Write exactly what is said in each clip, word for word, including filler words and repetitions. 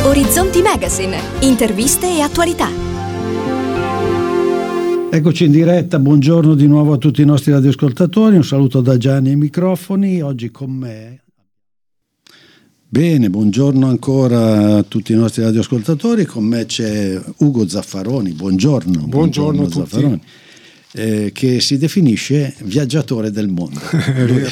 Orizzonti Magazine, interviste e attualità. Eccoci in diretta, buongiorno di nuovo a tutti i nostri radioascoltatori, un saluto da Gianni ai microfoni, oggi con me. Bene, buongiorno ancora a tutti i nostri radioascoltatori, con me c'è Ugo Zaffaroni, buongiorno. Buongiorno, buongiorno a tutti. Zaffaroni. Eh, che si definisce viaggiatore del mondo. È vero.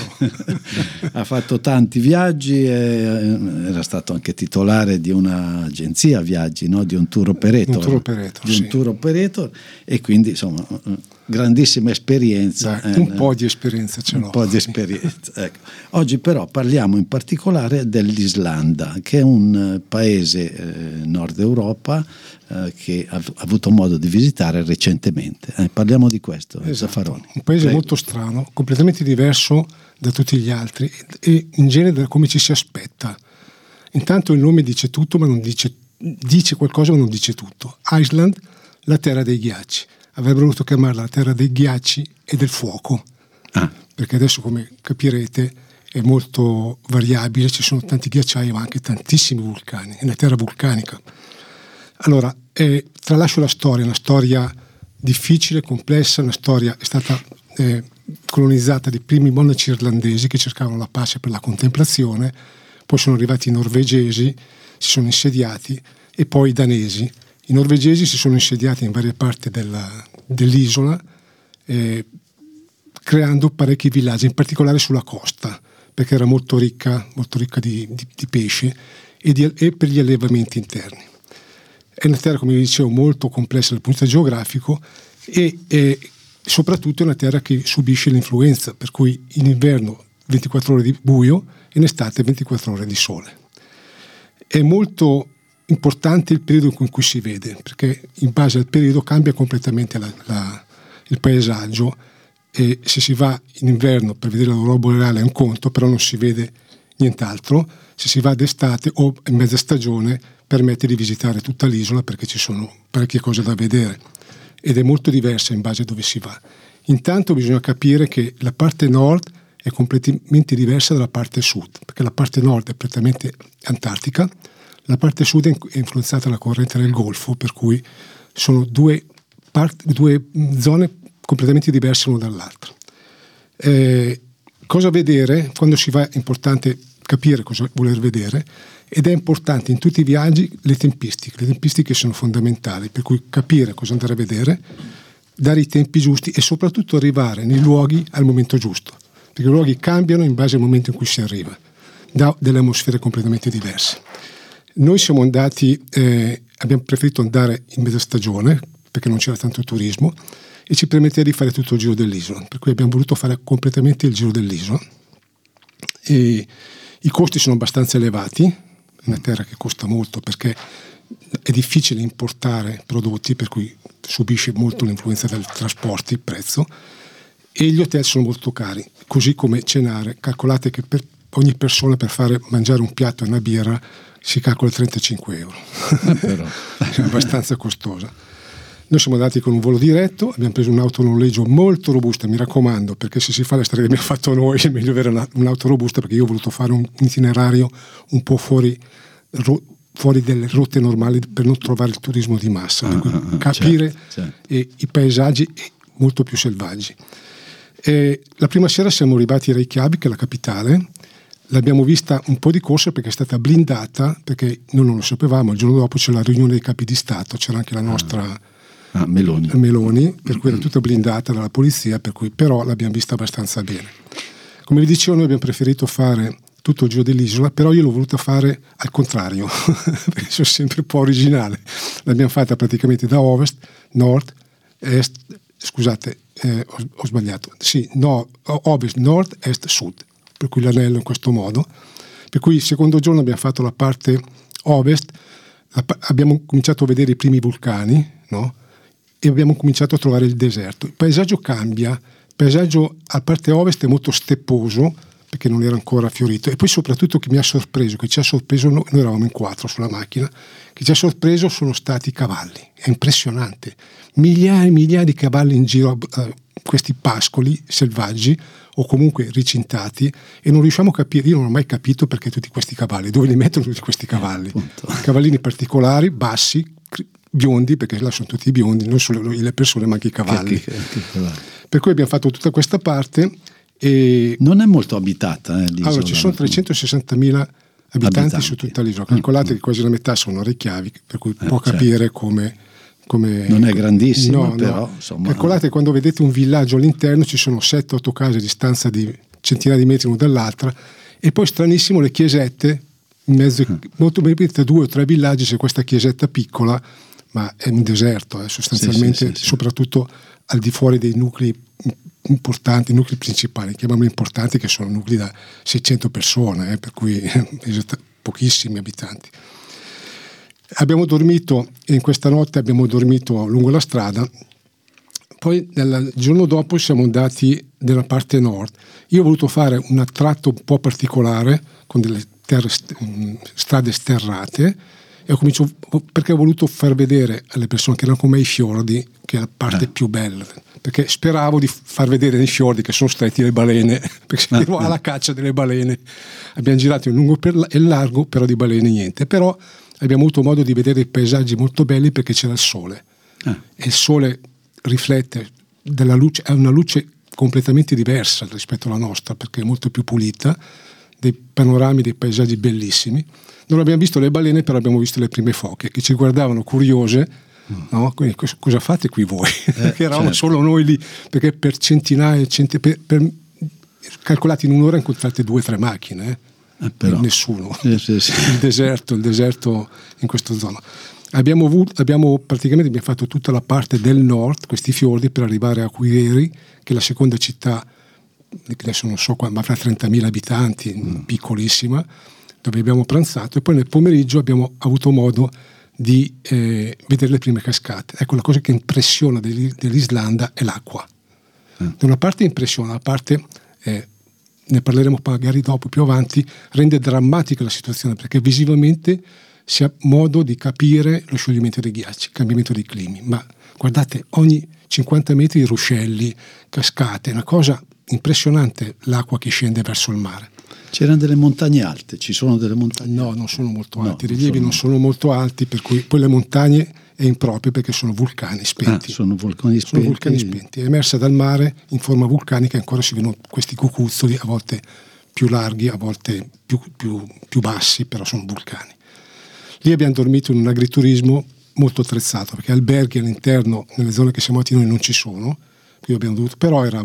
Ha fatto tanti viaggi, e era stato anche titolare di un'agenzia viaggi, no? Di un tour operator, un tour operator, di sì. un tour operator e quindi insomma grandissima esperienza. Dai, un eh, po' di esperienza ce l'ho. Un po' di esperienza. Ecco. Oggi però parliamo in particolare dell'Islanda, che è un paese eh, nord Europa eh, che ha, ha avuto modo di visitare recentemente. Eh, parliamo di questo. Esatto. Zaffaroni. Un paese Prego. molto strano, completamente diverso da tutti gli altri e in genere da come ci si aspetta. Intanto il nome dice tutto, ma non dice, dice qualcosa ma non dice tutto. Iceland, la terra dei ghiacci. Avrebbero voluto chiamarla la terra dei ghiacci e del fuoco, ah. perché adesso, come capirete, è molto variabile, ci sono tanti ghiacciai ma anche tantissimi vulcani, è una terra vulcanica. Allora, eh, tralascio la storia, una storia difficile, complessa, una storia è stata eh, colonizzata dai primi monaci irlandesi che cercavano la pace per la contemplazione, poi sono arrivati i norvegesi, si sono insediati, e poi i danesi. I norvegesi si sono insediati in varie parti della, dell'isola, eh, creando parecchi villaggi, in particolare sulla costa, perché era molto ricca, molto ricca di, di, di pesce e, di, e per gli allevamenti interni. È una terra, come vi dicevo, molto complessa dal punto di vista geografico e, e soprattutto è una terra che subisce l'influenza, per cui in inverno ventiquattro ore di buio e in estate ventiquattro ore di sole. È molto importante il periodo in cui si vede, perché in base al periodo cambia completamente la, la, il paesaggio, e se si va in inverno per vedere l'aurora boreale è un conto, però non si vede nient'altro. Se si va d'estate o in mezza stagione permette di visitare tutta l'isola, perché ci sono parecchie cose da vedere ed è molto diversa in base a dove si va. Intanto bisogna capire che la parte nord è completamente diversa dalla parte sud, perché la parte nord è prettamente antartica, la parte sud è influenzata dalla corrente del Golfo, per cui sono due, part- due zone completamente diverse l'una dall'altra. Eh, cosa vedere? Quando si va è importante capire cosa voler vedere, ed è importante in tutti i viaggi le tempistiche. Le tempistiche sono fondamentali, per cui capire cosa andare a vedere, dare i tempi giusti e soprattutto arrivare nei luoghi al momento giusto, perché i luoghi cambiano in base al momento in cui si arriva, da delle atmosfere completamente diverse. Noi siamo andati, eh, abbiamo preferito andare in mezza stagione perché non c'era tanto turismo e ci permetteva di fare tutto il giro dell'isola, per cui abbiamo voluto fare completamente il giro dell'isola. E i costi sono abbastanza elevati, è una terra che costa molto perché è difficile importare prodotti, per cui subisce molto l'influenza dei trasporti, il prezzo, e gli hotel sono molto cari, così come cenare. Calcolate che per ogni persona per fare mangiare un piatto e una birra si calcola trentacinque euro. Ah, però. È abbastanza costosa. Noi siamo andati con un volo diretto, abbiamo preso un'auto noleggio molto robusta, mi raccomando, perché se si fa la strada che abbiamo fatto noi è meglio avere una, un'auto robusta, perché io ho voluto fare un itinerario un po' fuori, ro, fuori delle rotte normali per non trovare il turismo di massa, per cui ah, ah, capire certo, certo. E, i paesaggi molto più selvaggi. E la prima sera siamo arrivati a Reykjavik, che è la capitale. L'abbiamo vista un po' di corsa perché è stata blindata, perché noi non lo sapevamo. Il giorno dopo c'è la riunione dei capi di Stato, c'era anche la nostra ah, Meloni. Meloni, per cui era tutta blindata dalla polizia, per cui però l'abbiamo vista abbastanza bene. Come vi dicevo, noi abbiamo preferito fare tutto il giro dell'isola, però io l'ho voluta fare al contrario, perché sono sempre un po' originale. L'abbiamo fatta praticamente da ovest, nord, est, scusate, eh, ho, ho sbagliato, sì, no, ovest, nord, est, sud. Per cui l'anello in questo modo, per cui il secondo giorno abbiamo fatto la parte ovest, la, abbiamo cominciato a vedere i primi vulcani, no? E abbiamo cominciato a trovare il deserto. Il paesaggio cambia, il paesaggio a parte ovest è molto stepposo perché non era ancora fiorito, e poi soprattutto che mi ha sorpreso, che ci ha sorpreso, noi, noi eravamo in quattro sulla macchina, che ci ha sorpreso sono stati i cavalli. È impressionante, migliaia e migliaia di cavalli in giro, eh, questi pascoli selvaggi o comunque ricintati, e non riusciamo a capire, io non ho mai capito perché tutti questi cavalli, dove li mettono tutti questi cavalli, eh, cavallini particolari, bassi, biondi, perché là sono tutti biondi, non solo le persone ma anche i cavalli. Che, che, che cavalli. Per cui abbiamo fatto tutta questa parte. E non è molto abitata, eh, l'isola. Allora ci sono trecentosessantamila abitanti, abitanti su tutta l'isola, calcolate mm. che quasi la metà sono Reykjavik, per cui eh, può certo. capire come, come non è grandissimo, no, però no. Insomma, calcolate quando vedete un villaggio all'interno ci sono sette otto case a distanza di centinaia di metri l'una dall'altra, e poi stranissimo le chiesette in mezzo, mm. molto bene, due o tre villaggi, c'è questa chiesetta piccola, ma è un deserto eh, sostanzialmente, sì, sì, sì, soprattutto al di fuori dei nuclei importanti, nuclei principali, chiamiamoli importanti, che sono nuclei da seicento persone, eh, per cui pochissimi abitanti. Abbiamo dormito, in questa notte abbiamo dormito lungo la strada, poi il giorno dopo siamo andati nella parte nord. Io ho voluto fare un tratto un po' particolare con delle terre, strade sterrate, e ho cominciato perché ho voluto far vedere alle persone che erano con me i fiordi, che è la parte eh. più bella, perché speravo di far vedere nei fiordi che sono stretti le balene, perché ero alla caccia delle balene. Abbiamo girato in lungo e in largo, però di balene niente, però abbiamo avuto modo di vedere i paesaggi molto belli perché c'era il sole eh. e il sole riflette della luce, è una luce completamente diversa rispetto alla nostra, perché è molto più pulita, dei panorami, dei paesaggi bellissimi. Non abbiamo visto le balene, però abbiamo visto le prime foche che ci guardavano curiose, mm. no? Quindi, cosa, cosa fate qui voi? Eh, che eravamo certo. solo noi lì, perché per centinaia, centi, per, per, calcolati in un'ora incontrate due o tre macchine, eh? Eh, però. Nessuno. Eh, sì, sì. Il deserto, il deserto in questa zona. Abbiamo, avuto, abbiamo praticamente abbiamo fatto tutta la parte del nord, questi fiordi, per arrivare a Quiriri, che è la seconda città, adesso non so quanto, ma fra trentamila abitanti, mm. piccolissima, dove abbiamo pranzato, e poi nel pomeriggio abbiamo avuto modo di eh, vedere le prime cascate. Ecco, la cosa che impressiona dell'Islanda è l'acqua. Mm. Da una parte impressiona, da una parte, eh, ne parleremo magari dopo, più avanti, rende drammatica la situazione, perché visivamente si ha modo di capire lo scioglimento dei ghiacci, il cambiamento dei climi. Ma guardate, ogni cinquanta metri ruscelli, cascate, una cosa impressionante l'acqua che scende verso il mare. C'erano delle montagne alte, ci sono delle montagne No, alte. non sono molto no, alti, i rilievi non sono... non sono molto alti, per cui poi le montagne è improprio perché sono vulcani spenti. Ah, sono vulcani spenti. Sono vulcani spenti, è emersa dal mare in forma vulcanica, ancora si vedono questi cucuzzoli, a volte più larghi, a volte più, più, più bassi, però sono vulcani. Lì abbiamo dormito in un agriturismo molto attrezzato, perché alberghi all'interno, nelle zone che siamo andati noi, non ci sono, quindi abbiamo dovuto, però era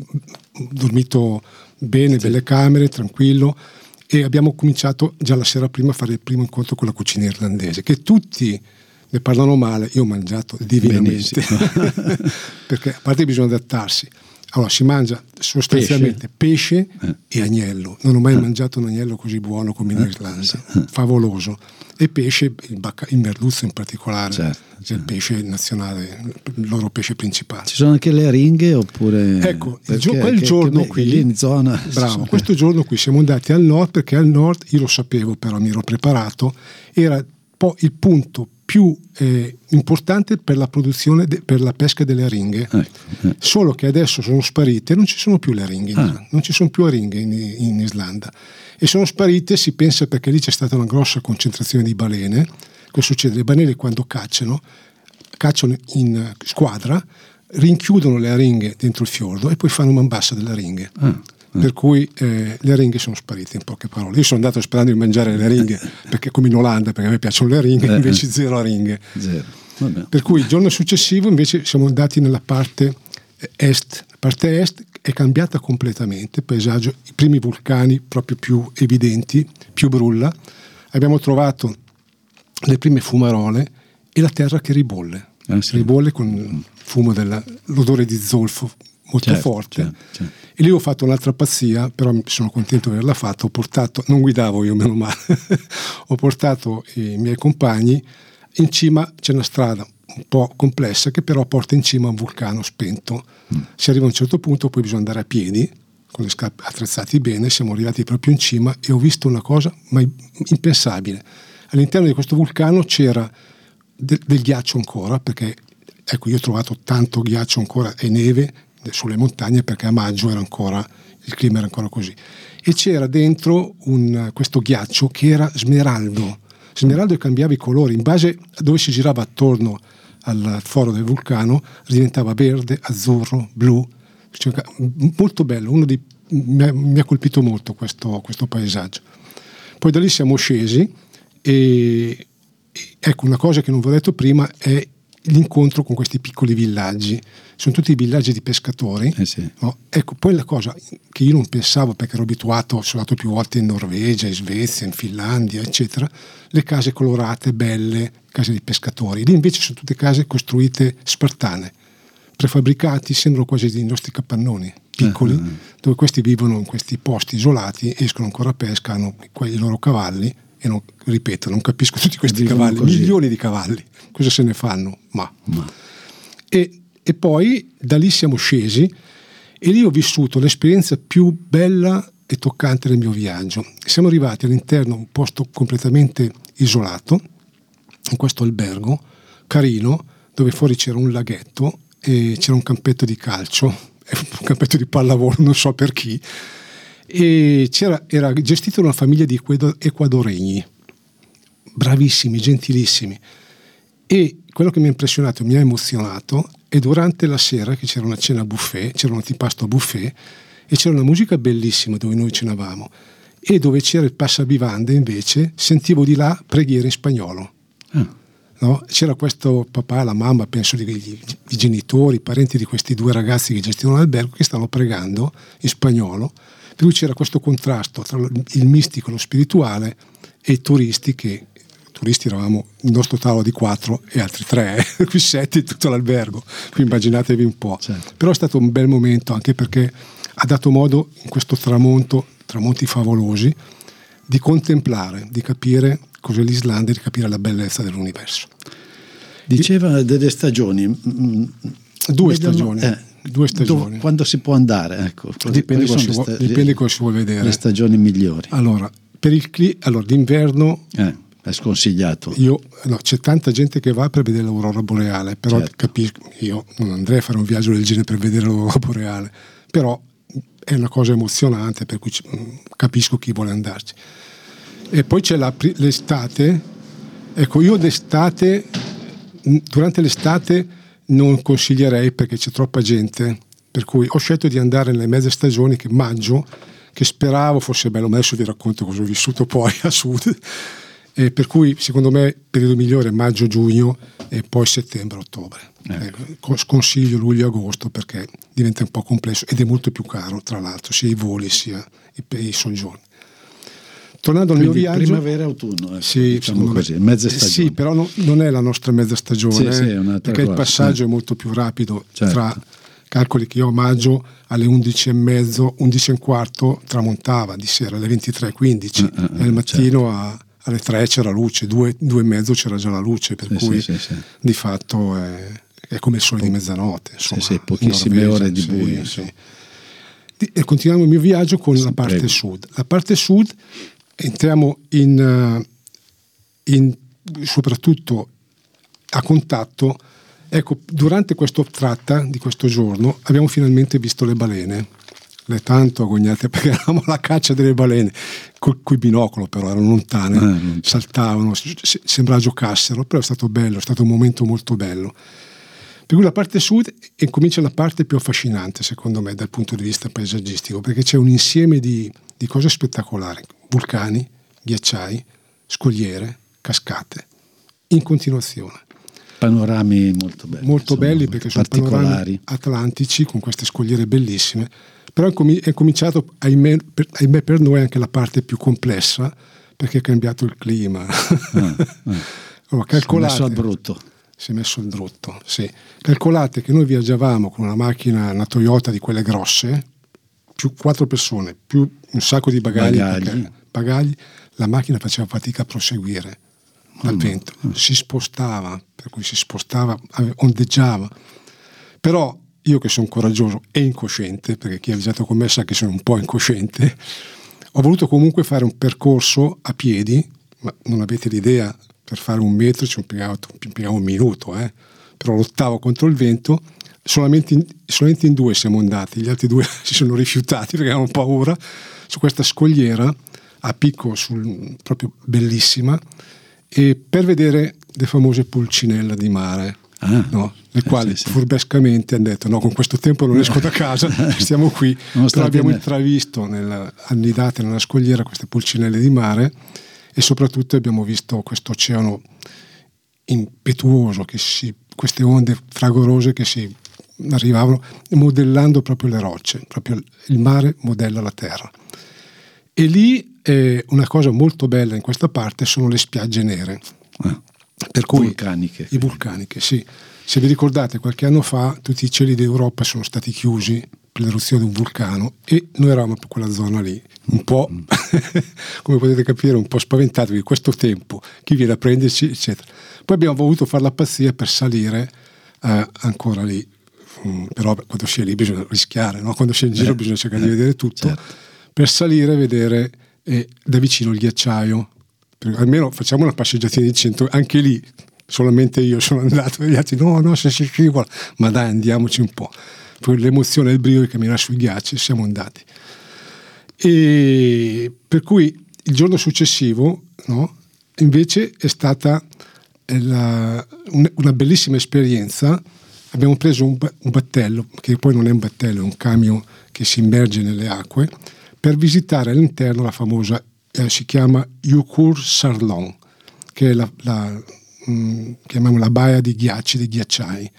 dormito bene, sì. belle camere, tranquillo, e abbiamo cominciato già la sera prima a fare il primo incontro con la cucina irlandese, che tutti ne parlano male. Io ho mangiato divinamente perché a parte bisogna adattarsi. Allora si mangia sostanzialmente pesce, pesce eh. e agnello. Non ho mai eh. mangiato un agnello così buono come in Irlanda, eh. favoloso. E pesce, il, bacca, il merluzzo in particolare, certo, certo. il pesce nazionale, il loro pesce principale. Ci sono anche le aringhe oppure? Ecco, il gio- quel che, giorno che qui, lì in zona, bravo, questo giorno qui siamo andati al nord, perché al nord, io lo sapevo però mi ero preparato, era poi il punto più eh, importante per la produzione, de- per la pesca delle aringhe, ecco, eh. solo che adesso sono sparite, non ci sono più le aringhe, in ah. non ci sono più aringhe in, in Islanda, e sono sparite, si pensa perché lì c'è stata una grossa concentrazione di balene. Cosa succede? Le balene quando cacciano, cacciano in squadra, rinchiudono le aringhe dentro il fiordo e poi fanno man bassa delle aringhe. Ah. Per cui eh, le aringhe sono sparite, in poche parole. Io sono andato sperando di mangiare le aringhe, perché come in Olanda, perché a me piacciono le aringhe, eh, invece eh. zero aringhe. Zero. Per cui il giorno successivo invece siamo andati nella parte est. La parte est è cambiata completamente, paesaggio, i primi vulcani proprio più evidenti, più brulla. Abbiamo trovato le prime fumarole e la terra che ribolle. Eh, sì. Ribolle con il fumo della, l'odore di zolfo molto certo, forte. Certo, certo. E lì ho fatto un'altra pazzia, però sono contento di averla fatta. Ho portato, non guidavo io, meno male, ho portato i miei compagni. In cima c'è una strada un po' complessa che però porta in cima a un vulcano spento. Mm. Si arriva a un certo punto, poi bisogna andare a piedi con le scarpe attrezzate bene. Siamo arrivati proprio in cima e ho visto una cosa ma impensabile. All'interno di questo vulcano c'era de- del ghiaccio ancora, perché ecco, io ho trovato tanto ghiaccio ancora e neve sulle montagne, perché a maggio era ancora, il clima era ancora così. E c'era dentro un, questo ghiaccio che era smeraldo. Smeraldo, e cambiava i colori in base a dove si girava attorno al foro del vulcano, diventava verde, azzurro, blu, cioè, molto bello. Uno dei, mi, ha, mi ha colpito molto questo, questo paesaggio. Poi da lì siamo scesi e, e ecco, una cosa che non vi ho detto prima è l'incontro con questi piccoli villaggi. Sono tutti villaggi di pescatori, eh sì. no? Ecco, poi la cosa che io non pensavo, perché ero abituato, sono andato più volte in Norvegia, in Svezia, in Finlandia, eccetera, le case colorate, belle, case di pescatori. Lì invece sono tutte case costruite spartane, prefabbricati, sembrano quasi dei nostri capannoni piccoli, uh-huh. dove questi vivono in questi posti isolati, escono ancora a pesca, hanno i loro cavalli e non, ripeto, non capisco tutti questi cavalli, così. Milioni di cavalli, cosa se ne fanno? Ma, Ma. E, e poi da lì siamo scesi e lì ho vissuto l'esperienza più bella e toccante del mio viaggio. Siamo arrivati all'interno di un posto completamente isolato, in questo albergo carino, dove fuori c'era un laghetto e c'era un campetto di calcio, un campetto di pallavolo, non so per chi, e c'era, era gestito da una famiglia di ecuadoregni, bravissimi, gentilissimi. E quello che mi ha impressionato, mi ha emozionato, è durante la sera che c'era una cena buffet, c'era un antipasto a buffet e c'era una musica bellissima dove noi cenavamo, e dove c'era il passabivande invece sentivo di là preghiere in spagnolo. Ah. No? C'era questo papà, la mamma, penso i, i genitori, i parenti di questi due ragazzi che gestivano l'albergo, che stavano pregando in spagnolo, per cui c'era questo contrasto tra il mistico e lo spirituale e i turisti, che turisti eravamo il nostro tavolo di quattro e altri tre, eh, qui sette in tutto l'albergo, qui immaginatevi un po'. Certo. Però è stato un bel momento, anche perché ha dato modo in questo tramonto, tramonti favolosi, di contemplare, di capire cos'è l'Islanda e di capire la bellezza dell'universo. Diceva delle stagioni. Due Vediamo, stagioni. Eh, due stagioni. Dove, quando si può andare? Ecco. Dipende cosa si, sta- dipende cosa si vuole vedere. Le stagioni migliori. Allora, per il cli- allora d'inverno... Eh, è sconsigliato. Io, no, c'è tanta gente che va per vedere l'aurora boreale, però certo. capisco, io non andrei a fare un viaggio del genere per vedere l'aurora boreale, però è una cosa emozionante, per cui capisco chi vuole andarci. E poi c'è la, l'estate. Ecco, io d'estate, durante l'estate non consiglierei perché c'è troppa gente, per cui ho scelto di andare nelle mezze stagioni, che maggio, che speravo fosse bello, ma adesso vi racconto cosa ho vissuto poi a sud, e per cui secondo me il periodo migliore è maggio-giugno e poi settembre-ottobre. Ecco. Sconsiglio luglio-agosto perché diventa un po' complesso ed è molto più caro, tra l'altro, sia i voli sia i, i soggiorni. Tornando al Quindi mio viaggio, primavera e autunno, ecco, sì, diciamo così, mezza stagione. Sì, però no, non è la nostra mezza stagione, sì, eh, sì, perché cosa. il passaggio eh. è molto più rapido. Certo. Tra calcoli che io a maggio alle undici e mezzo, undici e un quarto tramontava di sera, alle ventitré e quindici, uh, uh, uh, e al mattino certo. a, alle tre c'era luce, due, due e mezzo c'era già la luce, per sì, cui sì, sì, sì. di fatto è, è come il sole po- di mezzanotte. Insomma, sì, sì, pochissime Norvegia, ore di sì, buio. Sì. E continuiamo il mio viaggio con sì, la parte prego. sud. La parte sud entriamo in, in soprattutto a contatto. Ecco, durante questa tratta di questo giorno abbiamo finalmente visto le balene, le tanto agognate perché eravamo alla caccia delle balene, col, coi binocolo però, erano lontane, eh, saltavano, sembrava giocassero, però è stato bello, è stato un momento molto bello. Per cui la parte sud e comincia la parte più affascinante secondo me dal punto di vista paesaggistico, perché c'è un insieme di, di cose spettacolari, vulcani, ghiacciai, scogliere, cascate, in continuazione. Panorami molto belli. Molto insomma, belli perché sono panorami atlantici con queste scogliere bellissime, però è, com- è cominciato, ahimè per, ahimè per noi, anche la parte più complessa perché è cambiato il clima. Ah, ah. Allora, calcolate, si è messo al brutto. Si è messo al brutto, sì. Calcolate che noi viaggiavamo con una macchina, una Toyota di quelle grosse, più quattro persone, più un sacco di bagagli, bagagli. bagagli la macchina faceva fatica a proseguire dal vento, si spostava, per cui si spostava, ondeggiava. Però io che sono coraggioso e incosciente, perché chi ha viaggiato con me sa che sono un po' incosciente, ho voluto comunque fare un percorso a piedi, ma non avete l'idea, per fare un metro ci impiegavo, impiegavo un minuto, eh? Però lottavo contro il vento, solamente in, solamente in due siamo andati, gli altri due si sono rifiutati perché avevano paura, su questa scogliera a picco, sul, proprio bellissima, e per vedere le famose pulcinelle di mare. Ah, no? Le quali sì, sì. furbescamente hanno detto: no, con questo tempo non esco da casa, stiamo qui. Però abbiamo ne... intravisto nel, annidate nella scogliera queste pulcinelle di mare, e soprattutto abbiamo visto questo oceano impetuoso, che si, queste onde fragorose che si arrivavano modellando proprio le rocce, proprio il mare modella la terra. E lì eh, una cosa molto bella in questa parte sono le spiagge nere. Ah. Per cui vulcaniche. I vulcaniche, sì. Se vi ricordate, qualche anno fa tutti i cieli d'Europa sono stati chiusi per l'eruzione di un vulcano, e noi eravamo per quella zona lì, un po', come potete capire, un po' spaventati di questo tempo, chi viene a prenderci, eccetera. Poi abbiamo voluto fare la pazzia per salire eh, ancora lì, mm, però quando si è lì bisogna rischiare, no? Quando si è in giro eh, bisogna cercare eh, di vedere tutto, certo. Per salire e vedere eh, da vicino il ghiacciaio. Almeno facciamo una passeggiatina di cento, anche lì solamente io sono andato, e gli altri no, no, se si scivola, ma dai, andiamoci un po'. Poi l'emozione e il brio di camminare sui ghiacci, siamo andati. E per cui il giorno successivo, no, invece è stata la, una bellissima esperienza. Abbiamo preso un, un battello, che poi non è un battello, è un camion che si immerge nelle acque, per visitare all'interno la famosa Eh, si chiama Yukur-Sarlon, che è la, la mh, chiamiamola la baia di ghiacci, dei ghiacciai,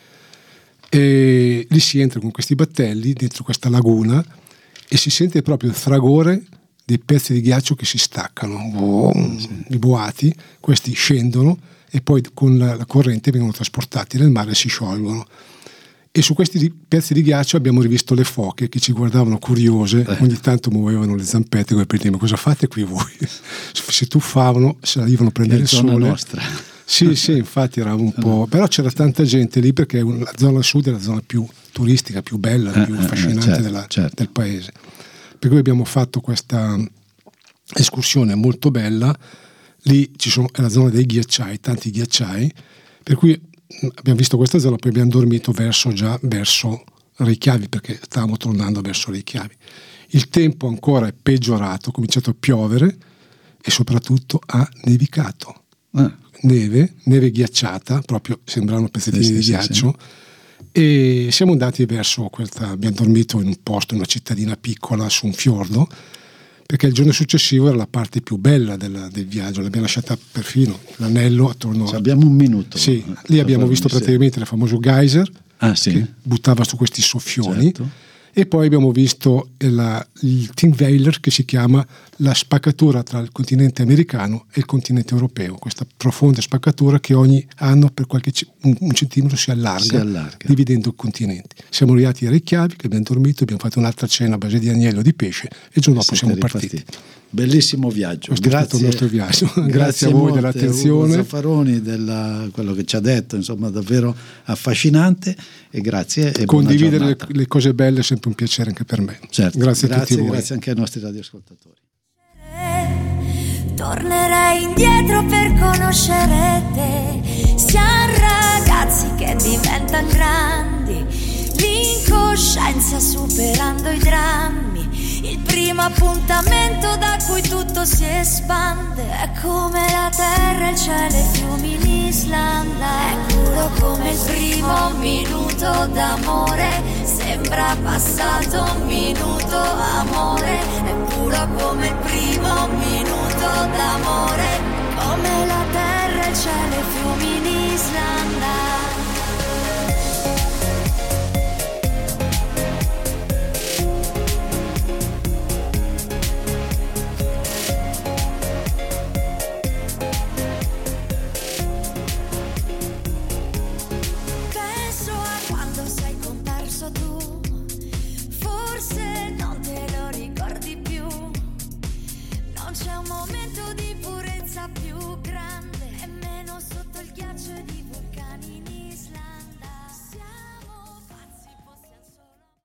e lì si entra con questi battelli dentro questa laguna e si sente proprio il fragore dei pezzi di ghiaccio che si staccano, boom, sì. I boati, questi scendono e poi con la, la corrente vengono trasportati nel mare e si sciolgono. E su questi pezzi di ghiaccio abbiamo rivisto le foche che ci guardavano curiose, eh. ogni tanto muovevano le zampette come per dire: ma cosa fate qui voi? Si tuffavano, salivano a prendere il sole. Nostra. Sì, sì, infatti era un po', però c'era tanta gente lì perché la zona sud è la zona più turistica, più bella, eh, più affascinante eh, certo, della, certo. del paese. Per cui abbiamo fatto questa escursione molto bella. Lì ci sono, è la zona dei ghiacciai, tanti ghiacciai, per cui abbiamo visto questa zona, poi abbiamo dormito verso già verso Reykjavik, perché stavamo tornando verso Reykjavik. Il tempo ancora è peggiorato, ha cominciato a piovere e soprattutto ha nevicato. Ah. Neve, neve ghiacciata, proprio sembravano pezzettini sì, di sì, ghiaccio. Sì. E siamo andati verso questa, abbiamo dormito in un posto, in una cittadina piccola su un fiordo, perché il giorno successivo era la parte più bella del, del viaggio, l'abbiamo lasciata perfino l'anello attorno. Cioè, abbiamo un minuto. Sì, lì abbiamo visto praticamente il famoso geyser ah, sì? che buttava su questi soffioni, certo. E poi abbiamo visto la, il Thingvellir, che si chiama la spaccatura tra il continente americano e il continente europeo, questa profonda spaccatura che ogni anno per qualche un, un centimetro si allarga, si allarga, dividendo i continenti. Siamo arrivati a Reykjavik, abbiamo dormito, abbiamo fatto un'altra cena a base di agnello di pesce e il giorno dopo siamo partiti. partiti. Bellissimo viaggio. Questo grazie, è stato il nostro viaggio. Grazie, grazie a voi molte, dell'attenzione. Ugo Zaffaroni, della quello che ci ha detto, insomma, davvero affascinante. E grazie. E condividere le, le cose belle è sempre un piacere anche per me. Certo. Grazie, grazie a tutti voi. Grazie anche ai nostri radioascoltatori. Tornerei indietro per conoscere te. Siamo ragazzi che diventano grandi, l'incoscienza superando i drammi. Il primo appuntamento da cui tutto si espande. È come la terra, il cielo e i fiumi in Islanda. È puro come il primo minuto d'amore. Sembra passato un minuto, amore. È puro come il primo minuto d'amore. Come la terra, il cielo e i fiumi in Islanda. C'è un momento di purezza più grande e meno sotto il ghiaccio e di